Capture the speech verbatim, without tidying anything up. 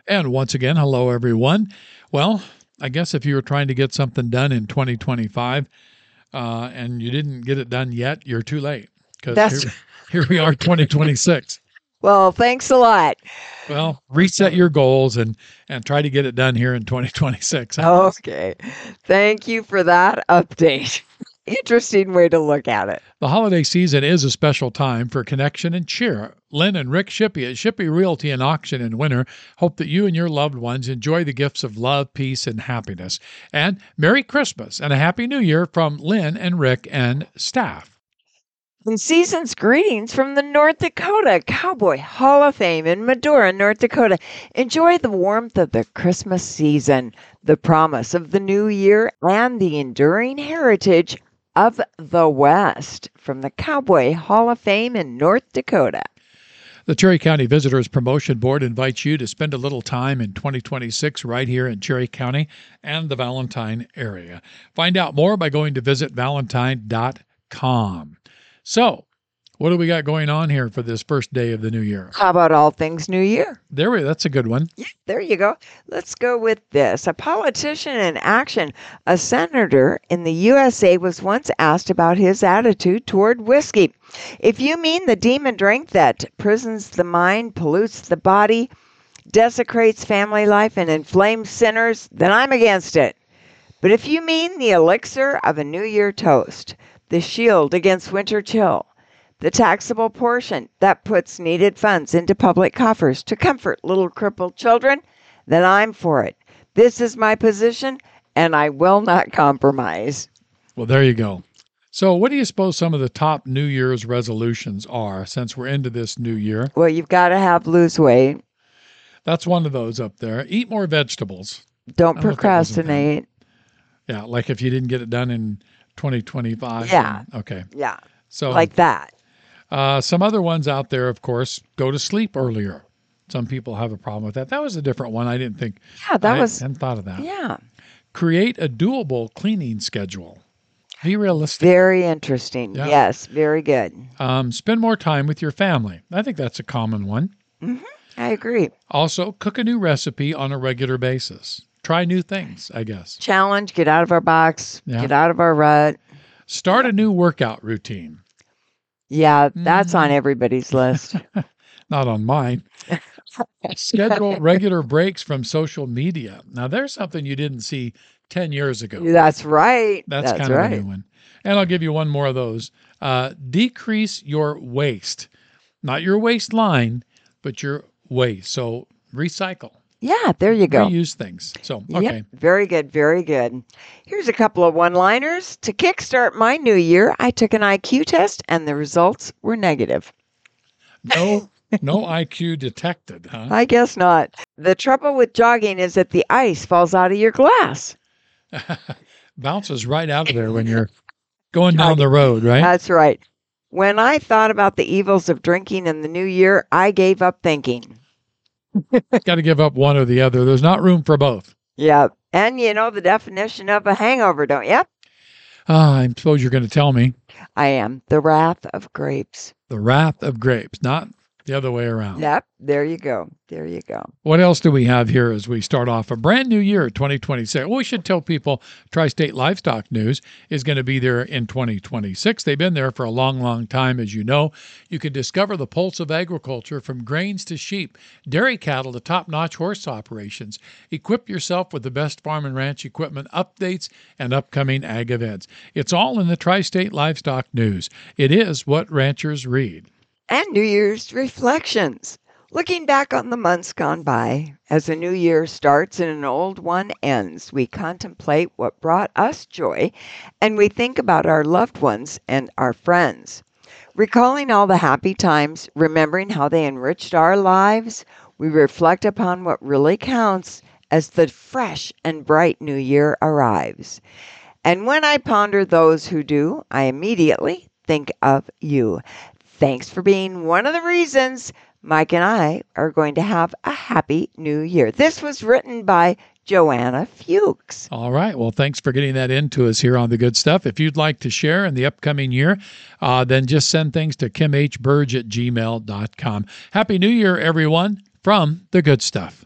And once again, hello, everyone. Well, I guess if you were trying to get something done in twenty twenty-five uh, and you didn't get it done yet, you're too late because That's here, here we are, twenty twenty-six. well, thanks a lot. Well, reset your goals and, and try to get it done here in twenty twenty-six. Okay. Thank you for that update. Interesting way to look at it. The holiday season is a special time for connection and cheer. Lynn and Rick Shippey at Shippey Realty and Auction in Winter hope that you and your loved ones enjoy the gifts of love, peace, and happiness. And Merry Christmas and a Happy New Year from Lynn and Rick and staff. And season's greetings from the North Dakota Cowboy Hall of Fame in Medora, North Dakota. Enjoy the warmth of the Christmas season, the promise of the new year, and the enduring heritage of the West from the Cowboy Hall of Fame in North Dakota. The Cherry County Visitors Promotion Board invites you to spend a little time in twenty twenty-six right here in Cherry County and the Valentine area. Find out more by going to visit valentine dot com. So, what do we got going on here for this first day of the new year? How about all things New Year? There we That's a good one. Yeah, there you go. Let's go with this. A politician in action. A senator in the U S A was once asked about his attitude toward whiskey. If you mean the demon drink that prisons the mind, pollutes the body, desecrates family life, and inflames sinners, then I'm against it. But if you mean the elixir of a New Year toast, the shield against winter chill, the taxable portion that puts needed funds into public coffers to comfort little crippled children, then I'm for it. This is my position, and I will not compromise. Well, there you go. So what do you suppose some of the top New Year's resolutions are since we're into this new year? Well, you've got to have lose weight. That's one of those up there. Eat more vegetables. Don't I don't know if that wasn't procrastinate. Yeah, like if you didn't get it done in twenty twenty-five. Yeah. then- Okay. Yeah, So like that. uh, some other ones out there, of course, go to sleep earlier. Some people have a problem with that. That was a different one. I didn't think. Yeah, that I was, hadn't thought of that. yeah, Create a doable cleaning schedule. Be realistic. very interesting. Yeah. Yes, very good. Um, spend more time with your family. I think that's a common one. I agree. Also, cook a new recipe on a regular basis. Try new things, I guess. Challenge, get out of our box, Yeah. get out of our rut. Start a new workout routine. Yeah, that's Mm. on everybody's list. Not on mine. Schedule regular breaks from social media. Now, there's something you didn't see ten years ago. That's right. That's, That's kind of right. a new one. And I'll give you one more of those. Uh, decrease your waste. Not your waistline, but your waste. So recycle. Yeah, there you go. Reuse things. So, Yep, okay. very good, very good. Here's a couple of one-liners. To kickstart my new year, I took an I Q test and the results were negative. No, no I Q detected, huh? I guess not. The trouble with jogging is that the ice falls out of your glass. Bounces right out of there when you're going down the road, right? That's right. When I thought about the evils of drinking in the new year, I gave up thinking. Got to give up one or the other. There's not room for both. Yeah. And you know the definition of a hangover, don't you? Ah, I suppose you're going to tell me. I am. The wrath of grapes. The wrath of grapes, not the other way around. Yep. There you go. There you go. What else do we have here as we start off a brand new year, twenty twenty-six? Well, we should tell people Tri-State Livestock News is going to be there in twenty twenty-six. They've been there for a long, long time, as you know. You can discover the pulse of agriculture from grains to sheep, dairy cattle to top-notch horse operations. Equip yourself with the best farm and ranch equipment updates and upcoming ag events. It's all in the Tri-State Livestock News. It is what ranchers read. And New Year's reflections. Looking back on the months gone by, as a new year starts and an old one ends, we contemplate what brought us joy and we think about our loved ones and our friends. Recalling all the happy times, remembering how they enriched our lives, we reflect upon what really counts as the fresh and bright new year arrives. And when I ponder those who do, I immediately think of you. Thanks for being one of the reasons Mike and I are going to have a happy new year. This was written by Joanna Fuchs. All right. Well, thanks for getting that into us here on The Good Stuff. If you'd like to share in the upcoming year, uh, then just send things to kim h burge at gmail dot com. Happy New Year, everyone, from The Good Stuff.